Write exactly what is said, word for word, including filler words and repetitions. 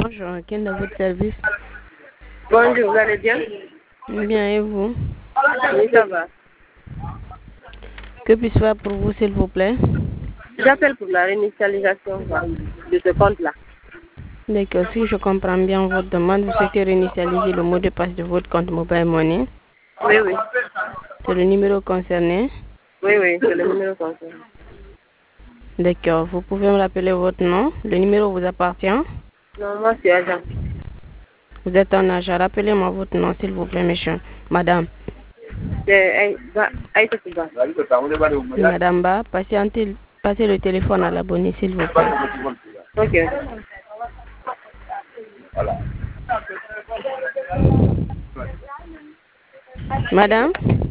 Bonjour, quel est votre service? Bonjour, vous allez bien? Bien, et vous? Oui, ça va. Que puis-je faire pour vous, s'il vous plaît? J'appelle pour la réinitialisation de ce compte-là. D'accord, si je comprends bien votre demande, vous souhaitez réinitialiser le mot de passe de votre compte Mobile Money. Oui, oui. C'est le numéro concerné. Oui, oui, c'est le numéro concerné. D'accord, vous pouvez me rappeler votre nom? Le numéro vous appartient? Non, moi, c'est agent. Vous êtes en agent. Rappelez-moi votre nom, s'il vous plaît, monsieur. Madame. C'est Aïssa Touba. Oui, Madame Ba, patientez, passez le téléphone à l'abonné, s'il vous plaît. Ok. Madame?